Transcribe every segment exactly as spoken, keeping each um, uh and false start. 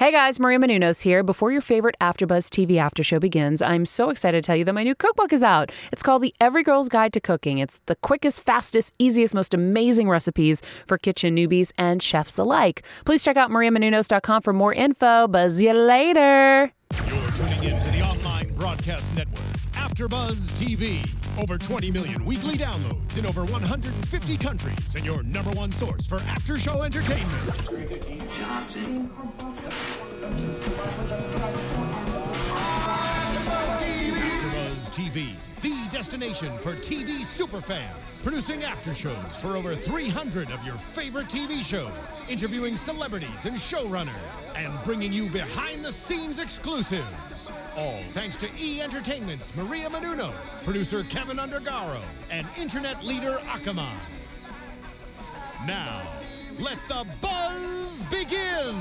Hey guys, Maria Menounos here. Before your favorite AfterBuzz T V after show begins, I'm so excited to tell you that my new cookbook is out. It's called The Every Girl's Guide to Cooking. It's the quickest, fastest, easiest, most amazing recipes for kitchen newbies and chefs alike. Please check out maria menounos dot com for more info. Buzz you later. You're tuning in to the online broadcast network, AfterBuzz T V. Over twenty million weekly downloads in over one hundred fifty countries, and your number one source for after-show entertainment. AfterBuzz T V, the destination for T V superfans, producing after shows for over three hundred of your favorite T V shows, interviewing celebrities and showrunners, and bringing you behind-the-scenes exclusives. All thanks to E! Entertainment's Maria Menounos, producer Kevin Undergaro, and internet leader Akamai. Now, let the buzz begin!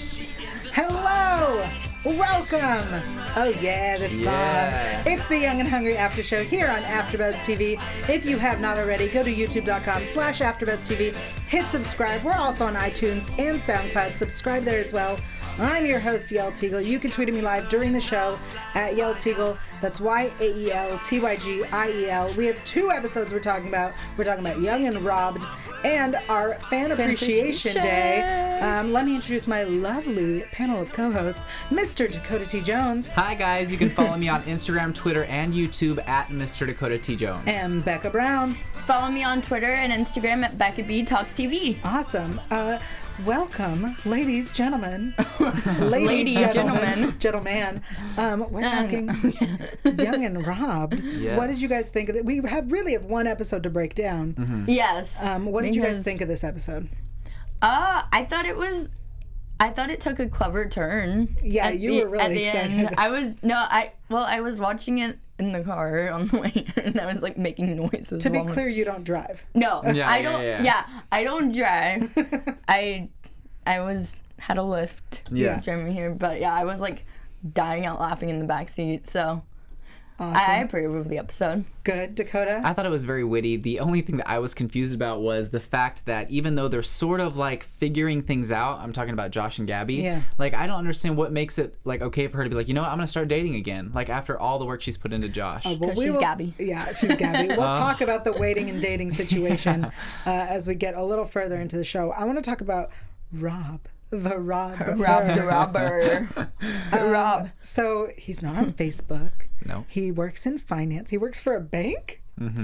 Hello! Welcome! Oh yeah, this Yeah. song. It's the Young and Hungry After Show here on AfterBuzz T V. If you have not already, go to youtube dot com slash AfterBuzz T V. Hit subscribe. We're also on iTunes and SoundCloud. Subscribe there as well. I'm your host, Yael Tygiel. You can tweet at me live during the show at Yael Tygiel. That's Y A E L T Y G I E L. We have two episodes we're talking about. We're talking about Young and Robbed and our Fan, Appreciation, Appreciation. Day. Um, let me introduce my lovely panel of co-hosts, Mister Dakota T. Jones Hi guys, you can follow me on Instagram, Twitter, and YouTube at Mister Dakota T. Jones. and Becca Brown. Follow me on Twitter and Instagram at Becca B Talks T V. Awesome. Uh, welcome, ladies, gentlemen. Lady, gentlemen. Gentlemen. Um, we're talking Young and Robbed. Yes. What did you guys think of it? We have really have one episode to break down. Mm-hmm. Yes. Um, what did you guys Because- think of this episode? Uh, I thought it was. I thought it took a clever turn. Yeah, at you the- were really at the excited. End. I was no, I well, I was watching it in the car on the way, and I was like making noises. To be while- clear, you don't drive. no, Yeah, I yeah, don't. yeah. Yeah, I don't drive. I, I was had a lift. Yes. Driving here, but yeah, I was like dying out laughing in the back seat. So Awesome. I approve of the episode. Good. Dakota? I thought it was very witty. The only thing that I was confused about was the fact that even though they're sort of like figuring things out, I'm talking about Josh and Gabby. Yeah. Like I don't understand what makes it like okay for her to be like, you know what, I'm gonna start dating again. Like after all the work she's put into Josh. Oh, well, 'Cause she's will- Gabby. Yeah, she's Gabby. We'll talk about the waiting and dating situation uh, as we get a little further into the show. I want to talk about Rob, the Rob. Rob the robber. Rob. So he's not on Facebook. No. He works in finance. He works for a bank.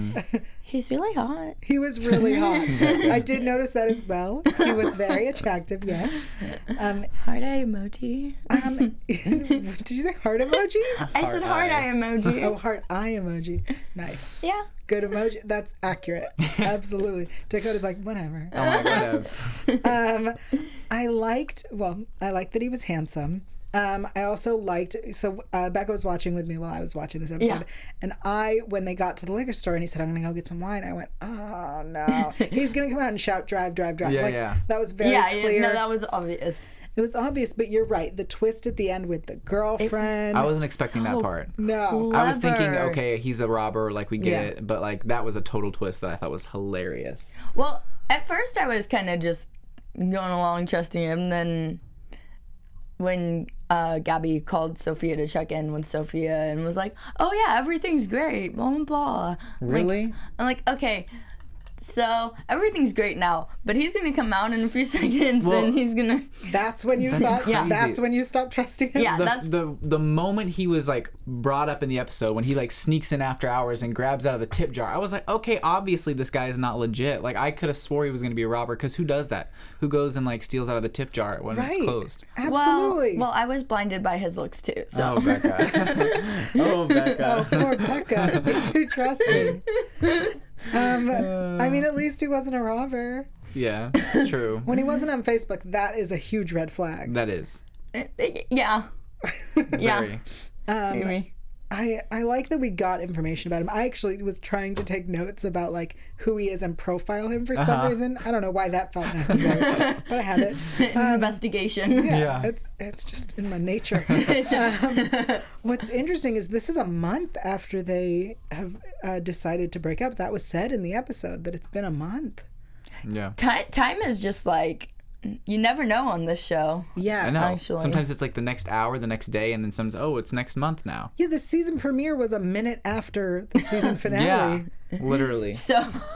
He's really hot. He was really hot. I did notice that as well. He was very attractive, yes. Um, Heart eye emoji. um, did you say heart emoji? I said heart eye Oh, emoji. heart eye emoji. Nice. Yeah. Good emoji. That's accurate. Absolutely. Dakota's like, whatever. Oh my god. Um, I liked, well, I liked that he was handsome. Um, I also liked, so uh, Becca was watching with me while I was watching this episode. Yeah. And I, when they got to the liquor store and he said, I'm going to go get some wine, I went, oh no. He's going to come out and shout, drive, drive, drive. Yeah, like, yeah. That was very Yeah, clear. yeah, no, that was obvious. It was obvious, but you're right. The twist at the end with the girlfriend. I wasn't expecting that So part. No. I was thinking, Clever. okay, he's a robber, like we get Yeah. it, but like that was a total twist that I thought was hilarious. Well, at first I was kind of just going along trusting him. Then when uh, Gabby called Sophia to check in with Sophia and was like, oh yeah, everything's great, blah, blah, blah. I'm like- Really? I'm like, okay, so everything's great now, but he's going to come out in a few seconds Well- and he's going to... That's when you That's thought, crazy. that's when you stopped trusting him? Yeah, the, that's... the the moment he was like brought up in the episode when he like sneaks in after hours and grabs out of the tip jar, I was like, okay, obviously this guy is not legit. Like I could have swore he was gonna be a robber, because who does that? Who goes and like steals out of the tip jar when Right. it's closed? Absolutely. Well, well, I was blinded by his looks too, so... Oh Becca. oh Oh, Becca. poor Becca. You're too trusting. Um, I mean, at least he wasn't a robber. Yeah, true. When he wasn't on Facebook, that is a huge red flag. That is. Yeah. Yeah. Very. Um, Maybe. I, I like that we got information about him. I actually was trying to take notes about like who he is and profile him for some Uh-huh. reason. I don't know why that felt necessary, but I have it. Um, Investigation. yeah, Yeah. it's it's just in my nature. um, what's interesting is this is a month after they have uh, decided to break up. That was said in the episode that it's been a month. Yeah. Time, time is just like you never know on this show. Yeah. I know. Actually. Sometimes it's like the next hour, the next day, and then sometimes, oh, it's next month now. Yeah, the season premiere was a minute after the season finale. Yeah, literally. So,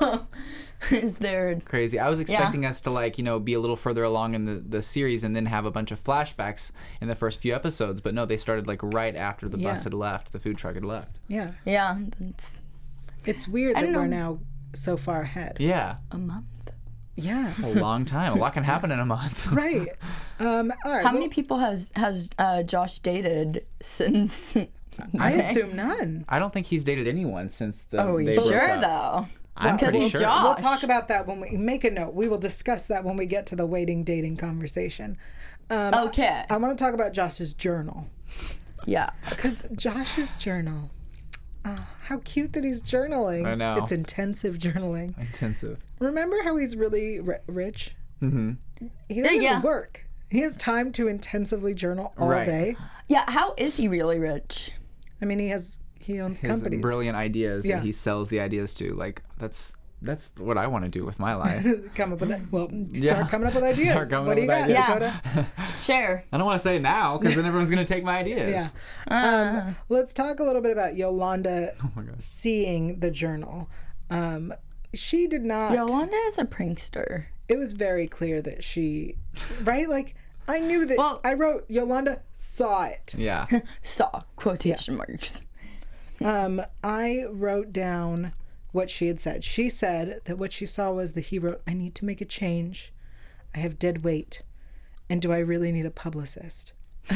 is there? Crazy. I was expecting us to like, you know, be a little further along in the, the series and then have a bunch of flashbacks in the first few episodes, but no, they started like right after the Yeah. bus had left, the food truck had left. Yeah. Yeah, that's It's weird I that don't we're know. now so far ahead. Yeah, a month. Yeah. a long time. A lot can happen in a month. Right. Um, all right. How well, many people has has uh, Josh dated since? I assume none. I don't think he's dated anyone since the. Oh, they you broke sure up. though? I'm Because pretty he's sure. Josh. We'll talk about that when we make a note. We will discuss that when we get to the waiting dating conversation. Um, Okay. I want to talk about Josh's journal. Yeah. Because Josh's journal. Oh, how cute that he's journaling. I know. It's intensive journaling. Intensive. Remember how he's really ri- rich? Mm-hmm. He doesn't Yeah. even work. He has time to intensively journal all Right. day. Yeah. How is he really rich? I mean, he has he owns His companies. brilliant ideas Yeah. that he sells the ideas to. Like that's that's what I want to do with my life. Come up with that. Well, start Yeah. coming up with ideas. Start coming what up do you with got, ideas. Yeah. Dakota? Share. I don't want to say it now because then everyone's gonna take my ideas. Yeah. Uh. Um, let's talk a little bit about Yolanda Oh my God. seeing the journal. Um, she did not. Yolanda is a prankster. It was very clear that she, right? Like, I knew that. Well- I wrote Yolanda saw it. Yeah. Saw quotation marks. Um, I wrote down what she had said. She said that what she saw was that he wrote, I need to make a change. I have dead weight. And do I really need a publicist?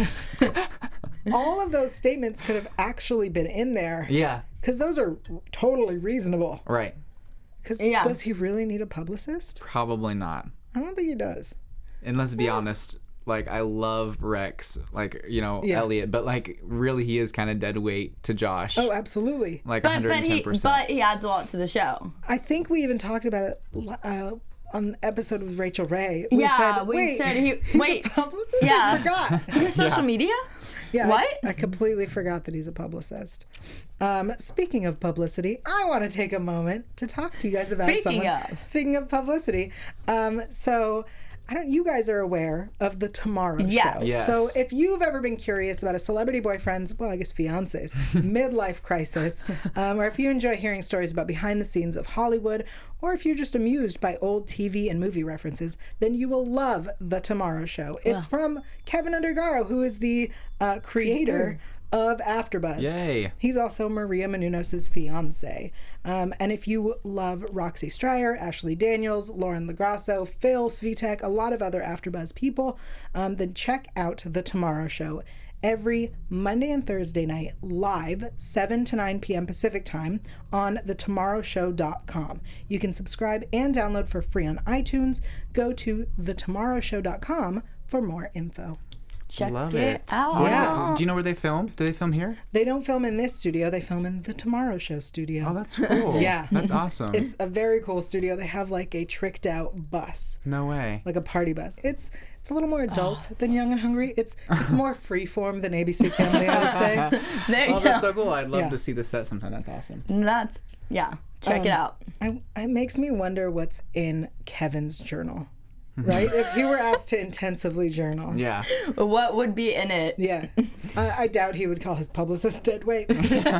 All of those statements could have actually been in there Yeah. because those are totally reasonable. Right. Because Yeah. does he really need a publicist? Probably not. I don't think he does. And let's be honest, like I love Rex, like you know Yeah. Elliot, but like really he is kind of dead weight to Josh. Oh, absolutely. like But but he 110%. but he adds a lot to the show. I think we even talked about it uh, on the episode with Rachel Ray. We Yeah, said, we wait, said he- he's wait, a publicist? yeah. I forgot. Your social media? Yeah, I- What? I, completely forgot that he's a publicist. Um, speaking of publicity, I want to take a moment to talk to you guys about Speaking someone. of. Speaking of publicity, um, so I don't. You guys are aware of the Tomorrow Yes. Show. Yes. So if you've ever been curious about a celebrity boyfriend's, well, I guess fiance's midlife crisis, um, or if you enjoy hearing stories about behind the scenes of Hollywood, or if you're just amused by old T V and movie references, then you will love The Tomorrow Show. It's from Kevin Undergaro, who is the uh, creator of AfterBuzz. Yay. He's also Maria Menounos' fiance. Um, and if you love Roxy Stryer, Ashley Daniels, Lauren Lagrasso, Phil Svitek, a lot of other AfterBuzz people, um, then check out The Tomorrow Show every Monday and Thursday night live, seven to nine p.m. Pacific time on the tomorrow show dot com. You can subscribe and download for free on iTunes. Go to the tomorrow show dot com for more info. Check Love it, it. out. Yeah. Do you know where they film? Do they film here? They don't film in this studio, they film in the Tomorrow Show studio. Oh, that's cool. Yeah. That's awesome. It's a very cool studio. They have like a tricked out bus, no way. like a party bus. It's it's a little more adult than Young and Hungry. It's it's more freeform than A B C Family, I would say. There you Oh, go. that's so cool. I'd love Yeah. to see the set sometime. That's awesome. That's yeah. Check it Um, out. I, it makes me wonder what's in Kevin's journal, right? If he were asked to intensively journal. Yeah. What would be in it? Yeah. I, I doubt he would call his publicist dead weight.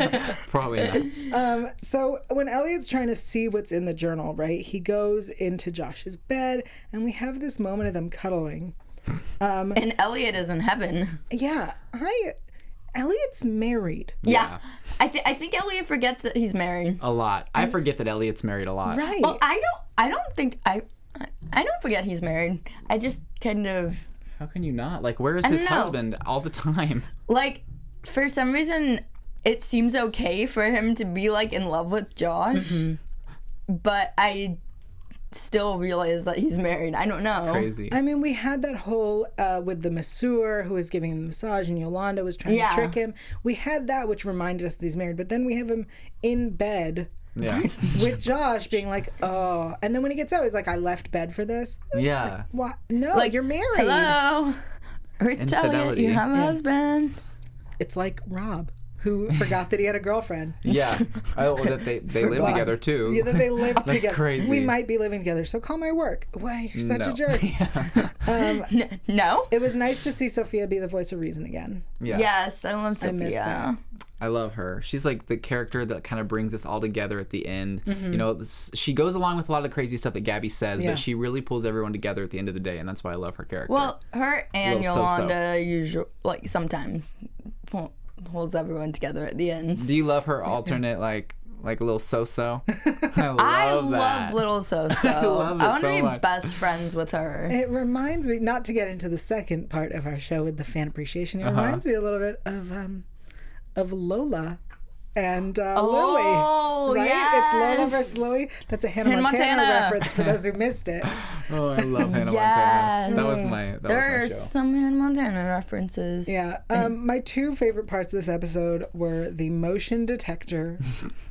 Probably not. Um, so when Elliot's trying to see what's in the journal, right, he goes into Josh's bed, and we have this moment of them cuddling. Um, And Elliot is in heaven. yeah, I Elliot's married, Yeah. I think I think Elliot forgets that he's married. A lot. I forget that Elliot's married a lot. right? Well, I don't. I don't think I. I- I don't forget he's married. I just kind of How can you not? Like, where is I his don't know. husband all the time? like, for some reason, it seems okay for him to be like in love with Josh, but I still realize that he's married. I don't know. Crazy. I mean, we had that whole uh, with the masseur who was giving him the massage, and Yolanda was trying Yeah. to trick him. We had that, which reminded us that he's married. But then we have him in bed Yeah. with Josh, being like, "Oh," and then when he gets out, he's like, "I left bed for this." Yeah. What? No, Like, you're married. Hello, Ruth Elliot, Infidelity. you have a Yeah. husband. It's like Rob. who forgot that he had a girlfriend. Yeah. Oh, that they, they live Forgot. together too. Yeah, that they live That's together. crazy. We might be living together, so call my work. Why, you're such No. a jerk. um, N- no? it was nice to see Sophia be the voice of reason again. Yeah. Yes, I love I miss that. Sophia. I love her. She's like the character that kind of brings us all together at the end. You know, this, she goes along with a lot of the crazy stuff that Gabby says, Yeah. but she really pulls everyone together at the end of the day, and that's why I love her character. Well, her and Little so-so. Yolanda usually, like, sometimes pull, pulls everyone together at the end. do you love her alternate, like, like a little so-so? I love I that. love Little So-So. I love it I want to so be much. best friends with her. It reminds me, not to get into the second part of our show with the fan appreciation, it Uh-huh. reminds me a little bit of um, of Lola and uh, Oh, Lily. Right? It's Lola yes. versus Lily. That's a Hannah, Hannah Montana, Montana. reference for those who missed it. Oh, I love Hannah Yes. Montana. That was my that there are was my show. some Hannah Montana references. Yeah. Um, my two favorite parts of this episode were the motion detector.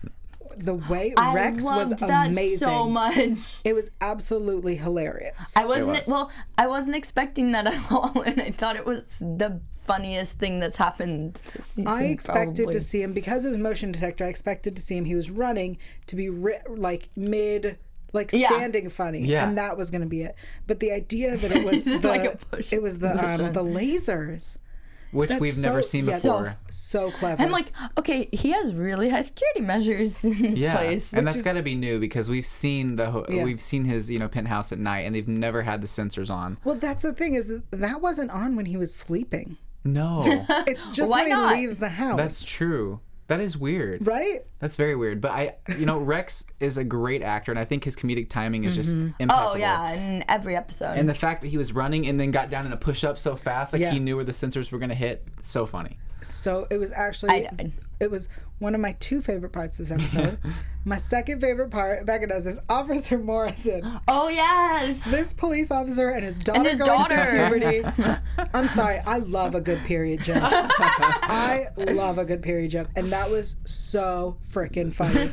The way I Rex loved was that amazing. so much. It was absolutely hilarious. I wasn't was. well. I wasn't expecting that at all, and I thought it was the funniest thing that's happened this season. I expected probably. to see him because it was motion detector. I expected to see him. He was running to be ri- like mid, like Yeah. standing funny, Yeah. and that was going to be it. But the idea that it was He did, the like, a push it was the um, motion. the lasers. Which That's we've never so- seen yeah, before. So clever. I'm like, okay, he has really high security measures in his Yeah, place. and that's is- got to be new because we've seen the ho- Yeah. we've seen his you know penthouse at night, and they've never had the sensors on. well, that's the thing is that, that wasn't on when he was sleeping. No, It's just Why when not? he leaves the house. that's true. That is weird. right. That's very weird. But I, you know, Rex is a great actor, and I think his comedic timing is just impeccable. oh yeah, in every episode. And the fact that he was running and then got down in a push-up so fast, like Yeah. he knew where the sensors were gonna hit, so funny. So it was actually I died. it was one of my two favorite parts of this episode. My second favorite part, Becca does, is Officer Morrison. oh yes. This police officer and his daughter his going through daughter. puberty. I'm sorry, I love a good period joke. I love a good period joke, and that was so freaking funny.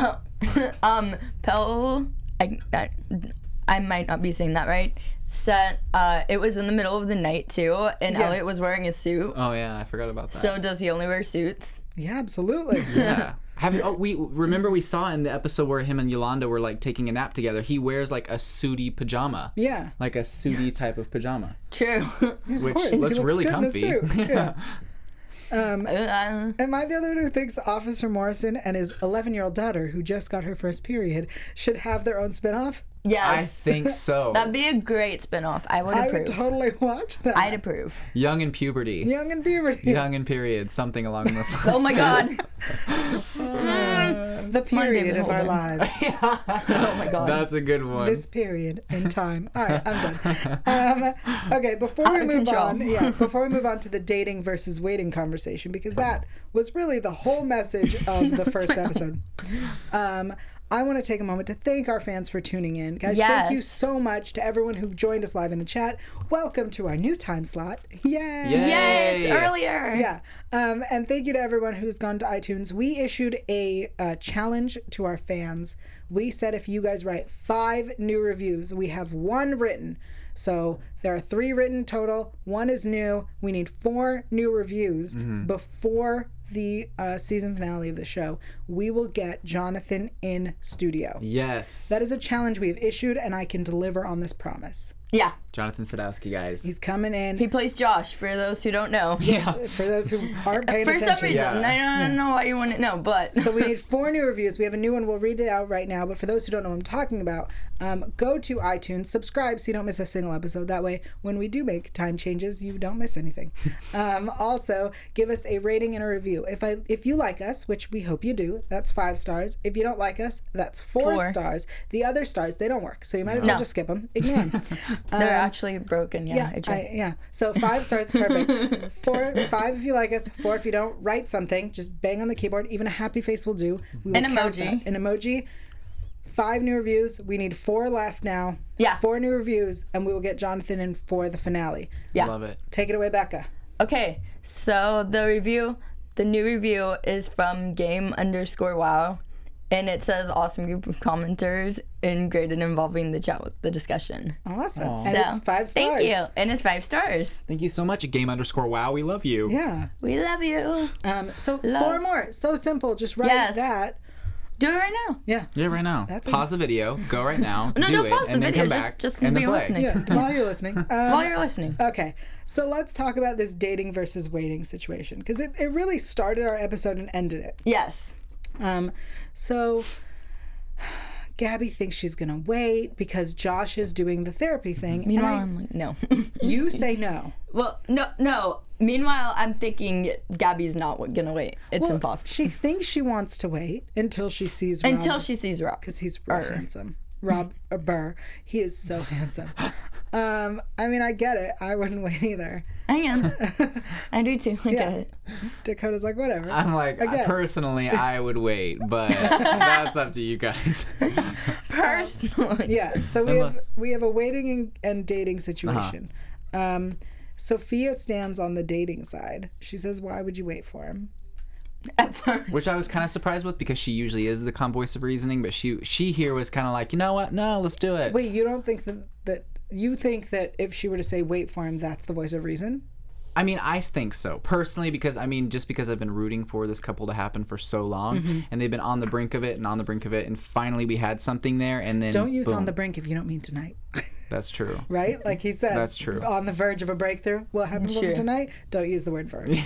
um, Pell, I, I, I might not be saying that right. Said uh, it was in the middle of the night too, and Yeah. Elliot was wearing a suit. Oh yeah, I forgot about that. So does he only wear suits? Yeah, absolutely. yeah. Have you, oh, we remember we saw in the episode where him and Yolanda were like taking a nap together. He wears like a sooty pajama, Yeah. like a sooty type of pajama, True. which course, he looks looks really good in a comfy. suit. Yeah. Um, Uh, Am I the other one who thinks Officer Morrison and his eleven-year-old daughter, who just got her first period, should have their own spinoff? yes. I think so. That'd be a great spinoff. I would I approve. would totally watch that. I'd approve. Young in puberty, Young and puberty. young in period, something along those lines. Oh my god. The period David of our Holden. lives. Oh my god. That's a good one. This period in time. All right, I'm done. Um, okay, before we Out of move control. on, yeah, before we move on to the dating versus waiting conversation, because that was really the whole message of the first episode. Um, I want to take a moment to thank our fans for tuning in. Guys, thank you Yes. so much to everyone who joined us live in the chat. Welcome to our new time slot. Yay! Yay. Yay, it's Yay. earlier. Yeah. Um, and thank you to everyone who's gone to iTunes. We issued a uh, challenge to our fans. We said if you guys write five new reviews, we have one written. So there are three written total. One is new. We need four new reviews before the uh, season finale of the show. We will get Jonathan in studio. Yes. That is a challenge we have issued, and I can deliver on this promise. Yeah. Jonathan Sadowski, guys. He's coming in. He plays Josh, for those who don't know. yeah. For those who aren't paying For attention. some reason. Yeah. I don't know why you wouldn't know, but. So we need four new reviews. We have a new one. We'll read it out right now. But for those who don't know what I'm talking about, um, go to iTunes, subscribe so you don't miss a single episode. That way, when we do make time changes, you don't miss anything. um, also, give us a rating and a review. If I, if you like us, which we hope you do, that's five stars. If you don't like us, that's four, Four. stars. The other stars, they don't work. So you might as well No. just skip them. Ignore them. They're actually broken, yeah. Yeah, I I, checked. yeah. So five stars, perfect. Four, five if you like us. Four if you don't. Write something. Just bang on the keyboard. Even a happy face will do. We will An count emoji. that. An emoji. Five new reviews. We need four left now. Yeah. Four new reviews, and we will get Jonathan in for the finale. Yeah. Love it. Take it away, Becca. Okay, so the review, the new review is from game underscore wow. And it says awesome group of commenters and graded involving the chat with the discussion. Awesome. Aw. And So, it's five stars. Thank you. And it's five stars. Thank you so much, game underscore wow. We love you. Yeah. We love you. Um, so Love. four more. So simple. Just write Yes. that. Do it right now. Yeah. Yeah, right now. That's a- pause the video. Go right now. No, do don't it, pause the and then video, come just- back just and be then play. listening. Yeah. While you're listening. Um, While you're listening. Okay, so let's talk about this dating versus waiting situation because it, it really started our episode and ended it. Yes. Um, so Gabby thinks she's gonna wait because Josh is doing the therapy thing. and Meanwhile, I- I'm like, no. you say no. Well, no, no. Meanwhile, I'm thinking Gabby's not gonna wait. It's Well, impossible. She thinks she wants to wait until she sees Rob, Until she sees Rob. because he's real Burr. handsome. Rob uh, Burr, he is so handsome. Um, I mean, I get it. I wouldn't wait either. I am. I do too. I Yeah. get it. Dakota's like, whatever. I'm like, Again. personally, I would wait, but that's up to you guys. Personally. Yeah, so we have Unless- we have a waiting and, and dating situation. Um, Sophia stands on the dating side. She says, "Why would you wait for him?" At first. Which I was kind of surprised with because she usually is the calm voice of reasoning, but she she here was kind of like, you know what? No, let's do it. Wait, you don't think that that you think that if she were to say "wait for him," that's the voice of reason? I mean, I think so personally because I mean, just because I've been rooting for this couple to happen for so long, Mm-hmm. and they've been on the brink of it and on the brink of it, and finally we had something there, and then Don't use boom. "on the brink" if you don't mean tonight, That's true. right? Like he said, That's true. On the verge of a breakthrough. What happened Sure. tonight? Don't use the word "verge."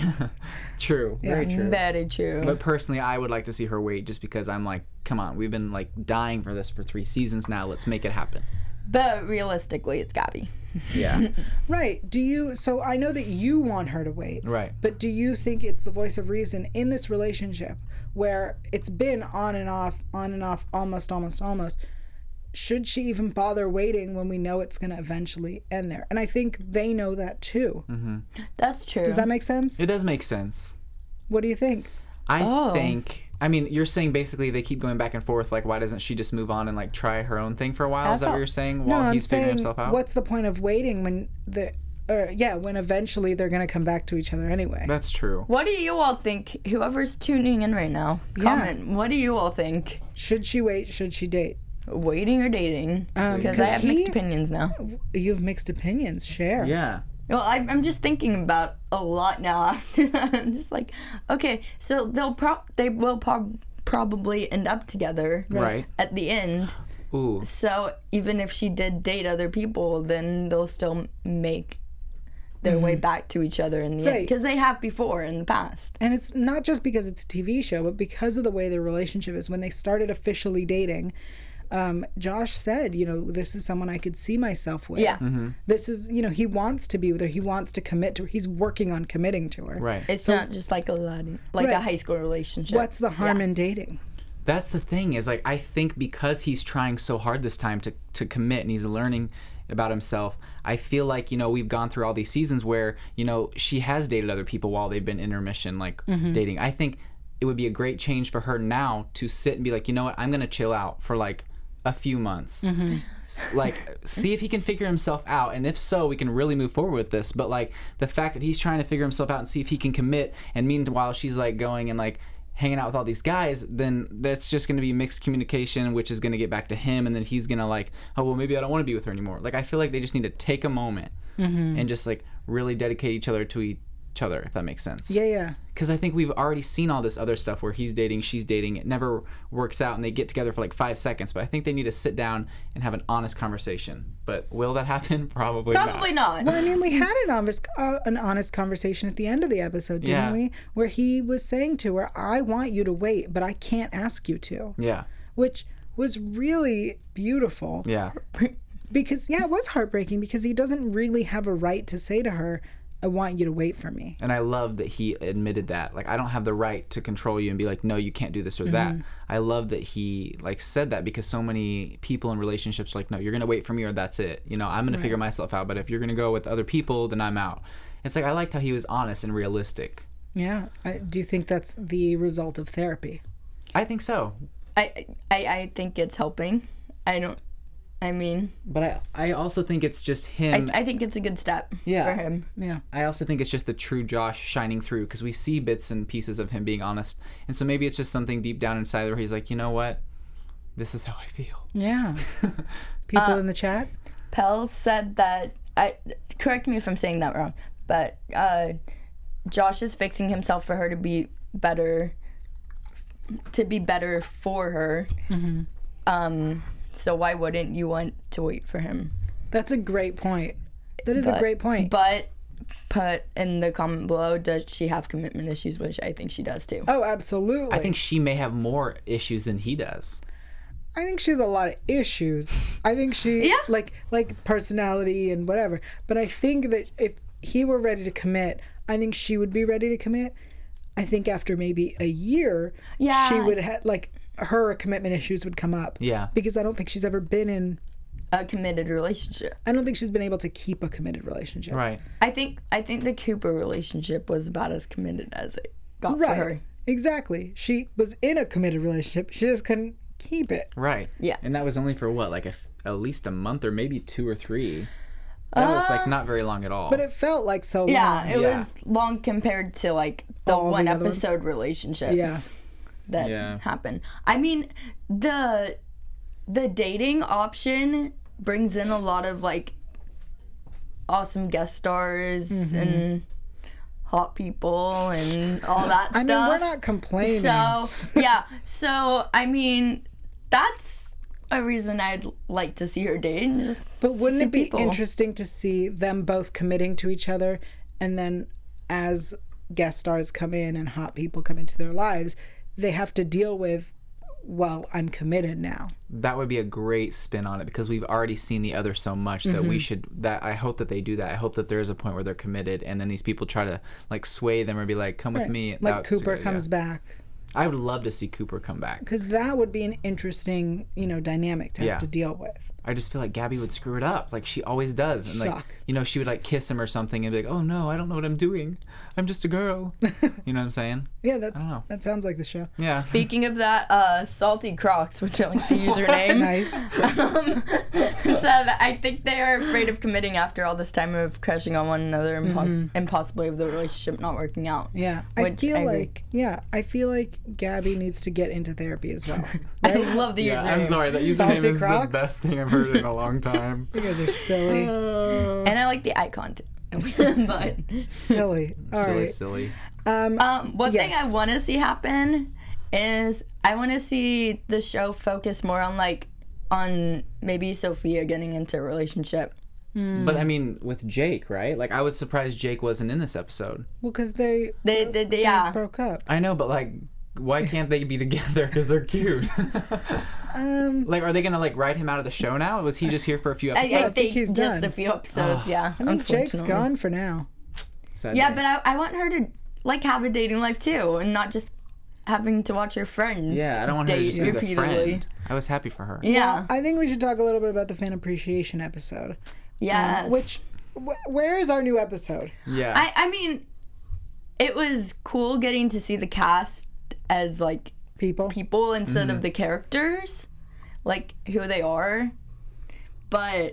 True. Very true. Very true. But personally, I would like to see her wait just because I'm like, come on, we've been like dying for this for three seasons now. Let's make it happen. But realistically, it's Gabby. Yeah. Right. Do you? So I know that you want her to wait. Right. But do you think it's the voice of reason in this relationship where it's been on and off, on and off, almost, almost, almost? Should she even bother waiting when we know it's going to eventually end there? And I think they know that too. That's true. Does that make sense? It does make sense. What do you think? I Oh. think. I mean, you're saying basically they keep going back and forth. Like, why doesn't she just move on and like try her own thing for a while? I Is that what thought- you're saying? No, While I'm he's figuring saying, himself out. what's the point of waiting when the, or yeah, when eventually they're going to come back to each other anyway? That's true. What do you all think? Whoever's tuning in right now, Yeah. comment. What do you all think? Should she wait? Should she date? Waiting or dating? Um, Because 'cause I have he- mixed opinions now. You have mixed opinions. Share. Yeah. Well, I, I'm just thinking about a lot now. I'm just like, okay, so they'll pro- they will prob- probably end up together Right. at the end. Ooh. So even if she did date other people, then they'll still make their way back to each other in the end Right. because they have before in the past. And it's not just because it's a T V show, but because of the way their relationship is. When they started officially dating, um, Josh said, you know, this is someone I could see myself with. Yeah. Mm-hmm. This is, you know, he wants to be with her. He wants to commit to her. He's working on committing to her. Right. It's not just like a lad- like Right. a high school relationship. What's the harm Yeah. in dating? That's the thing is like I think because he's trying so hard this time to to commit and he's learning about himself, I feel like, you know, we've gone through all these seasons where, you know, she has dated other people while they've been intermission like dating. I think it would be a great change for her now to sit and be like, you know what, I'm gonna chill out for like a few months. S- like see if he can figure himself out, and if so we can really move forward with this. But like the fact that he's trying to figure himself out and see if he can commit, and meanwhile she's like going and like hanging out with all these guys, then that's just going to be mixed communication, which is going to get back to him, and then he's going to like, oh well, maybe I don't want to be with her anymore. Like I feel like they just need to take a moment and just like really dedicate each other to each other, if that makes sense. Yeah, yeah. Because I think we've already seen all this other stuff where he's dating, she's dating, it never works out, and they get together for like five seconds. But I think they need to sit down and have an honest conversation. But will that happen? Probably, Probably not. Well, I mean, we had an honest, uh, an honest conversation at the end of the episode, didn't Yeah. we? Where he was saying to her, I want you to wait, but I can't ask you to. Yeah. Which was really beautiful. Yeah. Because, yeah, it was heartbreaking because he doesn't really have a right to say to her, I want you to wait for me. And I love that he admitted that. Like, I don't have the right to control you and be like, no, you can't do this or that. I love that he, like, said that because so many people in relationships are like, no, you're going to wait for me or that's it. You know, I'm going to figure myself out. But if you're going to go with other people, then I'm out. It's like, I liked how he was honest and realistic. Yeah. I, do you think that's the result of therapy? I think so. I, I I think it's helping. I don't. I mean, But I, I also think it's just him. I, I think it's a good step Yeah. for him. Yeah. I also think it's just the true Josh shining through because we see bits and pieces of him being honest. And so maybe it's just something deep down inside where he's like, you know what? This is how I feel. Yeah. People Uh, in the chat? Pell said that, I correct me if I'm saying that wrong, but uh, Josh is fixing himself for her to be better, to be better for her. Mm-hmm. Um, so why wouldn't you want to wait for him? That's a great point. That is But- a great point. But put in the comment below, does she have commitment issues? Which I think she does too. Oh, absolutely. I think she may have more issues than he does. I think she has a lot of issues. I think she Yeah. like like personality and whatever. But I think that if he were ready to commit, I think she would be ready to commit. I think after maybe a year, Yeah. she would have like her commitment issues would come up. Yeah. Because I don't think she's ever been in. A committed relationship. I don't think she's been able to keep a committed relationship. Right. I think I think the Cooper relationship was about as committed as it got Right. for her. Exactly. She was in a committed relationship. She just couldn't keep it. Right. Yeah. And that was only for what, like a, at least a month or maybe two or three. That was like not very long at all. But it felt like so long. Yeah, it Yeah. was long compared to like the All the one other ones? episode relationships Yeah. that Yeah. happened. I mean, the the dating option brings in a lot of like awesome guest stars Mm-hmm. and hot people and all that I stuff. mean, we're not complaining. So, yeah. So, I mean, that's a reason I'd like to see her date. and Just But wouldn't see it be people. interesting to see them both committing to each other, and then as guest stars come in and hot people come into their lives, they have to deal with, well, I'm committed now. that would be a great spin on it because we've already seen the other so much that Mm-hmm. we should that I hope that they do that. I hope that there is a point where they're committed and then these people try to like sway them or be like, come with Right. me. Like That's a Cooper good comes idea. back. I would love to see Cooper come back. Because that would be an interesting, you know, dynamic to have Yeah. to deal with. I just feel like Gabby would screw it up like she always does. And like, Shock. you know, she would like kiss him or something and be like, oh no, I don't know what I'm doing. I'm just a girl. You know what I'm saying? Yeah, that's don't know. that sounds like the show. Yeah. Speaking of that, uh, Salty Crocs, which I like the username, Nice. um, said, I think they are afraid of committing after all this time of crushing on one another and, pos- Mm-hmm. and possibly of the relationship not working out. Yeah, I Which feel I agree. like yeah, I feel like Gabby needs to get into therapy as well. I Right? love the Yeah, username. I'm sorry. That username Salty is Crocs? the best thing I've heard in a long time. You guys are silly, And I like the icon too. but silly. All silly, right. silly. Um, um, one thing Yes. I want to see happen is I want to see the show focus more on like on maybe Sophia getting into a relationship. But I mean, with Jake, right? Like, I was surprised Jake wasn't in this episode. well, because they, They, they, they they yeah. broke up. I know, but like, why can't they be together? Because they're cute. Um, Like, are they gonna like write him out of the show now? Was he just here for a few I, I episodes? think think he's just done. a few episodes, yeah. I think Jake's unfortunately. gone for now. Sad Yeah, day. but I, I want her to like have a dating life too, and not just having to watch her friend. yeah, I don't want her to date just be the repeatedly. friend. I was happy for her. Yeah. I think we should talk a little bit about the fan appreciation episode. Yes. Um, which, wh- where is our new episode? Yeah. I, I mean, it was cool getting to see the cast as like People. people instead Mm-hmm. of the characters, like who they are. But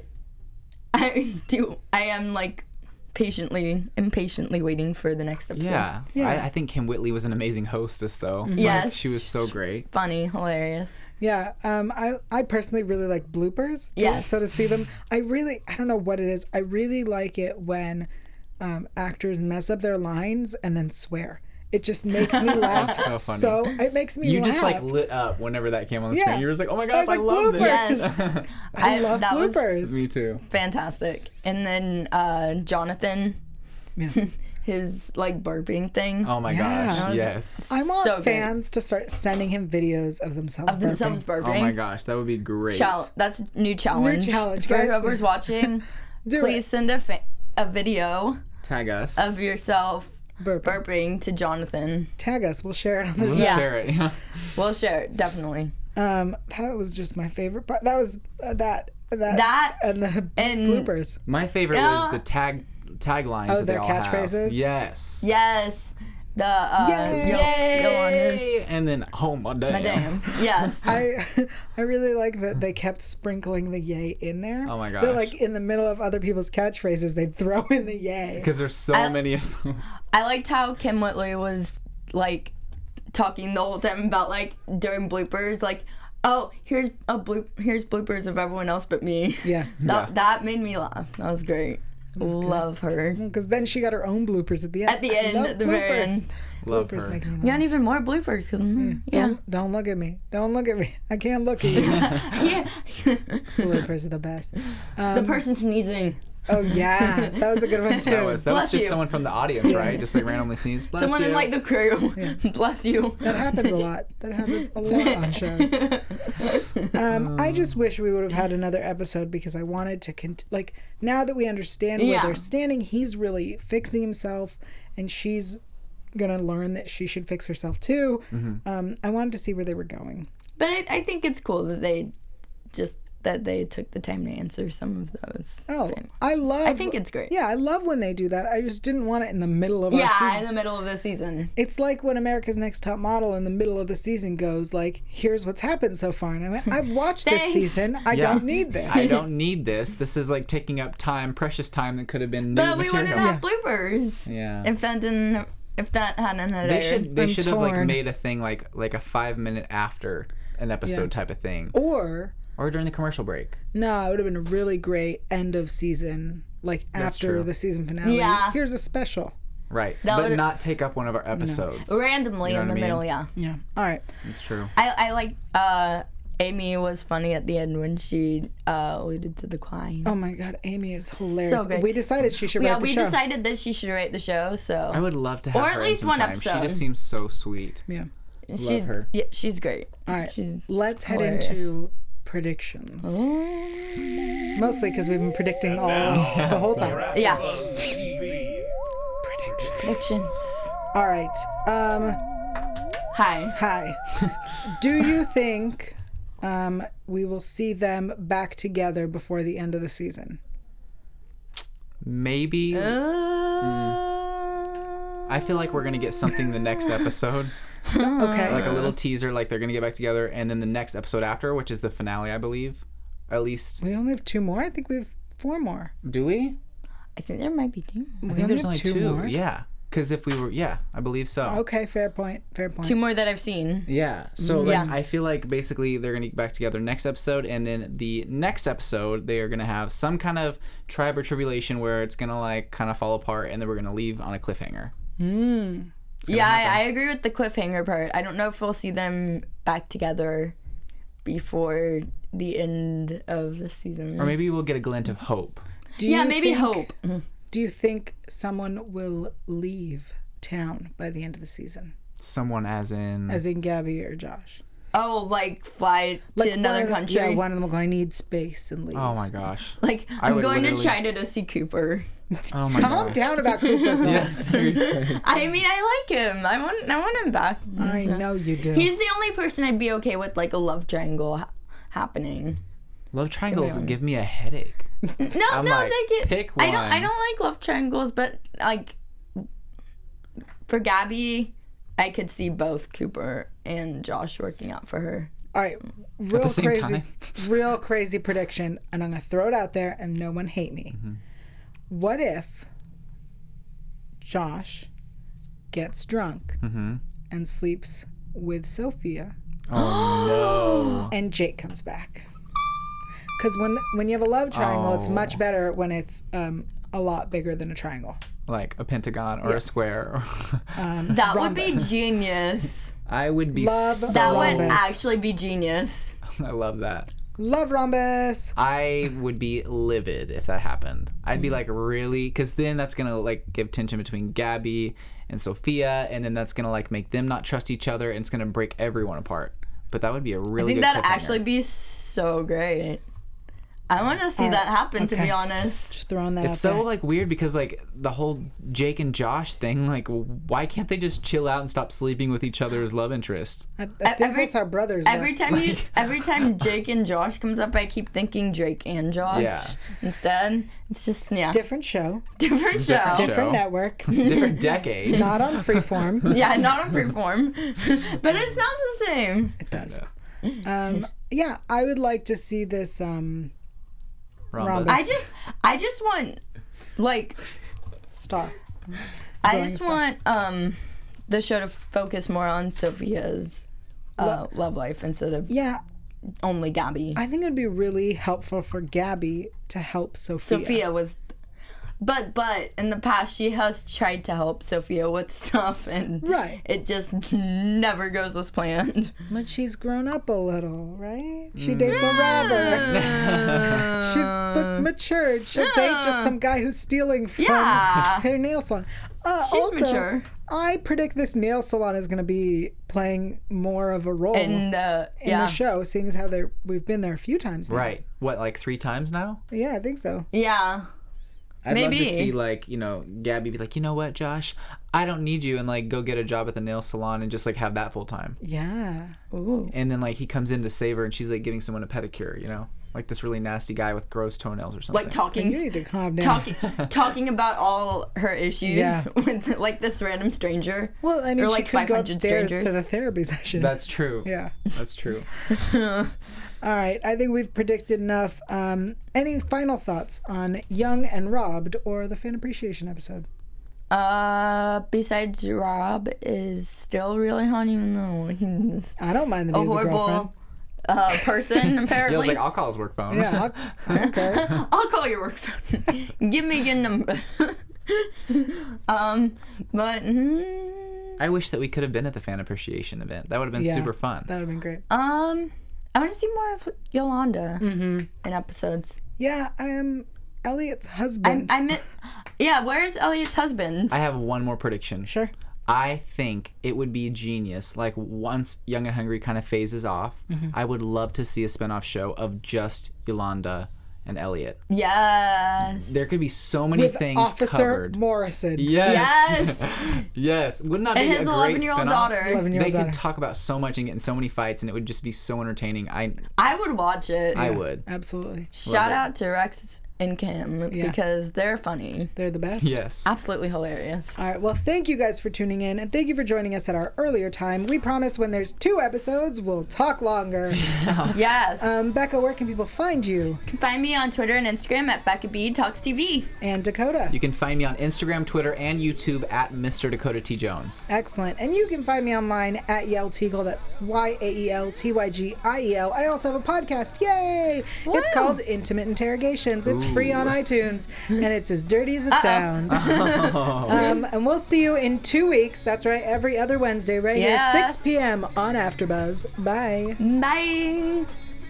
I do. I am like patiently, impatiently waiting for the next episode. yeah. Yeah. I, I think Kim Whitley was an amazing hostess, though. Like, Yes. she was so great. Funny, hilarious. Yeah, um, I I personally really like bloopers. Yes. So to see them, I really I don't know what it is. I really like it when um, actors mess up their lines and then swear. It just makes me laugh. so funny. it makes me You laugh. just like lit up whenever that came on the Yeah. screen. You were just like, oh my I gosh, was I, like, love bloopers. this. Yes. I, love that was bloopers. Me too. fantastic. And then uh, Jonathan, Yeah. his like burping thing. Oh my Yeah. gosh. That was- Yes. I want So great. fans to start sending him videos of themselves. Of themselves burping. burping. Oh my gosh, that would be great. Chal- that's new challenge. challenge, for guys. whoever's watching. Do please it. send a fa- a video Tag us. of yourself Burping. burping to Jonathan. Tag us. We'll share it on the We'll show. Yeah. share it. Yeah. We'll share it definitely. Um, that was just my favorite part. That was uh, that that That and the and- bloopers. My favorite Yeah. was the tag taglines Oh, that they their all catchphrases? have. Yes. Yes, the uh, Yay! yo, yo on his, Yay! And then, oh my damn. my damn. Yes. I I really like that they kept sprinkling the yay in there. Oh my That, gosh. like in the middle of other people's catchphrases, they'd throw in the yay. Because there's so I- many of them. I liked how Kim Whitley was like talking the whole time about like during bloopers, like, Oh, here's a bloop. Here's bloopers of everyone else but me. Yeah. That, Yeah. that made me laugh. That was great. Love her. Because then she got her own bloopers at the end. At the I end, love at the very bloopers. end. Love Bloopers her. make me laugh. We got even more bloopers because yeah. Don't, don't look at me. Don't look at me. I can't look at you. Yeah. Bloopers are the best. Um, The person sneezing. Oh yeah, that was a good one too. That was that was Bless just you. someone from the audience, right? Just like randomly sneeze. Bless Someone you. in like the crew. Bless you. That happens a lot. That happens a lot on shows. Um, I just wish we would have had another episode because I wanted to cont- like now that we understand where Yeah. they're standing, he's really fixing himself, and she's gonna learn that she should fix herself too. Mm-hmm. Um, I wanted to see where they were going. But I, I think it's cool that they just that they took the time to answer some of those. Oh, things. I love. I think it's great. Yeah, I love when they do that. I just didn't want it in the middle of our Yeah, season. in the middle of the season. It's like when America's Next Top Model in the middle of the season goes like, "Here's what's happened so far," and I went, "I've watched this Thanks. season. I Yeah. don't need this." I don't need this. This is like taking up time, precious time that could have been new But we material. wouldn't have bloopers. Yeah. If that didn't if that hadn't had They aired. should they I'm should have like torn. made a thing like like a five minute after an episode Yeah. type of thing, Or or during the commercial break. no, it would have been a really great end of season, like after true. the season finale. Yeah. Here's a special. Right, That but would've- not take up one of our episodes. randomly You know in what the I mean? middle, yeah. Yeah. All right. It's true. I I like uh Amy was funny at the end when she uh alluded to the crying. Oh my God, Amy is hilarious. good. We decided she should yeah, write the we show. decided that she should write the show, so I would love to have Or her at in least some one time. She episode. just seems so sweet. Yeah. she, her. Yeah, she's great. All right. She's Let's head hilarious. into predictions. Mostly because we've been predicting all the whole time. Yeah. T V. Predictions. All right. Um. Hi. Hi. Do you think um, we will see them back together before the end of the season? Maybe. Uh, I feel like we're gonna get something the next episode. Okay. Like a little teaser, like they're gonna get back together, and then the next episode after, which is the finale, I believe. At least, We only have two more. I think we have four more. do we? I think there might be two. I We think only there's have only two two. more? Yeah, because if we were, yeah, I believe so. Okay. Fair point. Fair point. Two more that I've seen. Yeah. So like, Yeah. I feel like basically they're gonna get back together next episode, and then the next episode they are gonna have some kind of tribe or tribulation where it's gonna like kind of fall apart, and then we're gonna leave on a cliffhanger. Mm. Yeah, I, I agree with the cliffhanger part. I don't know if we'll see them back together before the end of the season. Or maybe we'll get a glint of hope. Do yeah, you maybe think- hope. Do you think someone will leave town by the end of the season? Someone as in. As in Gabby or Josh? Oh, like fly Like to another one of them- country. Yeah, one of them will go, I need space and leave. oh my gosh. Like I I'm would going to literally- China to see Cooper. Oh my Calm gosh. down about Cooper. girl. Yeah, seriously. I mean, I like him. I want, I want him back. I know you do. He's the only person I'd be okay with like a love triangle ha- happening. Love triangles honest. give me a headache. No, I'm no, like, they get. pick I don't. I one. don't like love triangles, but like for Gabby, I could see both Cooper and Josh working out for her. All right, real the same crazy, time. real crazy prediction, and I'm gonna throw it out there, and no one hate me. Mm-hmm. What if Josh gets drunk Mm-hmm. and sleeps with Sophia, Oh and Jake comes back? Because when when you have a love triangle, it's Oh. much better when it's um, a lot bigger than a triangle. no. Like a pentagon or Yeah. a square. Um, That would be rhombus. genius. I would be Love so. That would Rhombus. actually be genius. I love that. Love rhombus. I would be livid if that happened. I'd Mm. be like, really? Because then that's gonna like give tension between Gabby and Sophia, and then that's gonna like make them not trust each other, and it's gonna break everyone apart. But that would be a I really think good that'd cliffhanger. actually be so great. I want to see that happen, to okay. be honest. Just throwing that It's out so there. like weird because like the whole Jake and Josh thing, like why can't they just chill out and stop sleeping with each other as love interests? I, I think every- that's our brothers. Every though. time you, every time Jake and Josh comes up, I keep thinking Drake and Josh. Yeah. Instead, it's just yeah, Different show, different show. Different different Show. network, Different decade. not on Freeform. Yeah, not on Freeform, but it sounds the same. It does. Um, yeah, I would like to see this. Um, Rhombus. I just, I just want, like, star. I Drawing just stuff. want um, the show to focus more on Sophia's uh, love life instead of Yeah, only Gabby. I think it would be really helpful for Gabby to help Sophia. Sophia was, but but in the past she has tried to help Sophia with stuff, and Right. it just never goes as planned. But she's grown up a little, right? She dates a robber. She's ma- matured. She'll date just some guy who's stealing from Yeah. her nail salon. Uh, She's also, mature. I predict this nail salon is going to be playing more of a role And uh, in yeah, the show, seeing as how they're we've been there a few times now. Right. What, like three times now? Yeah, I think so. yeah. I'd Maybe. love to see, like, you know, Gabby be like, you know what, Josh? I don't need you, and, like, go get a job at the nail salon and just, like, have that full time. Yeah. Ooh. And then, like, he comes in to save her, and she's, like, giving someone a pedicure, you know? Like this really nasty guy with gross toenails or something. Like talking. You need to calm down. Talking, talking about all her issues Yeah. with like this random stranger. Well, I mean, or she like could go 500 upstairs strangers. to the therapy session. That's true. Yeah. That's true. All right. I think we've predicted enough. Um, any final thoughts on Young and Robbed or the fan appreciation episode? Uh, besides Rob is still really hot, even though he's I don't mind that a he's a girlfriend. horrible uh, person. He was Apparently, like, I'll call his work phone. Yeah, I'll, I don't care. I'll call your work phone. Give me your number. um, but mm, I wish that we could have been at the fan appreciation event. That would have been Yeah, super fun. That would have been great. um, I want to see more of Yolanda Mm-hmm. in episodes. Yeah, I am Elliot's I husband. I meant, yeah. Where's Elliot's husband? I have one more prediction. Sure. I think it would be genius. Like once Young and Hungry kind of phases off, Mm-hmm. I would love to see a spinoff show of just Yolanda and Elliot. Yes. There could be so many With things Officer covered. Morrison. Yes. Yes. Yes. Wouldn't that And be his a great eleven-year-old spinoff? daughter. His eleven-year-old They daughter. could talk about so much and get in so many fights, and it would just be so entertaining. I I would watch it. I would. Absolutely. Shout it. out to Rex and Cam Yeah. because they're funny. They're the best. Yes. Absolutely hilarious. All right. Well, thank you guys for tuning in, and thank you for joining us at our earlier time. We promise when there's two episodes, we'll talk longer. Yes. um, Becca, where can people find you? You can find me on Twitter and Instagram at Becca B Talks T V. And Dakota. You can find me on Instagram, Twitter, and YouTube at Mister Dakota T. Jones. Excellent. And you can find me online at Yael Teagle. That's Y A E L T Y G I E L. I also have a podcast. Yay! Woo! It's called Intimate Interrogations. It's free on iTunes, and it's as dirty as it Uh-oh. sounds. um, and we'll see you in two weeks. That's right, every other Wednesday, right Yes. here, six p.m. on AfterBuzz. Bye. Bye.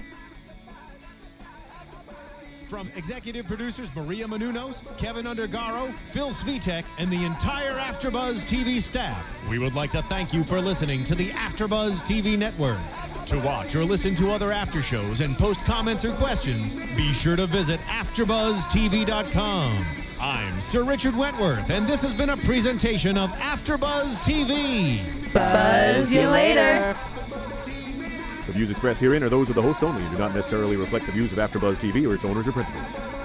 From executive producers Maria Menounos, Kevin Undergaro, Phil Svitek, and the entire AfterBuzz T V staff, we would like to thank you for listening to the AfterBuzz T V network. To watch or listen to other after shows and post comments or questions, be sure to visit after buzz T V dot com. I'm Sir Richard Wentworth, and this has been a presentation of AfterBuzz T V. Buzz you later. The views expressed herein are those of the hosts only and do not necessarily reflect the views of AfterBuzz T V or its owners or principals.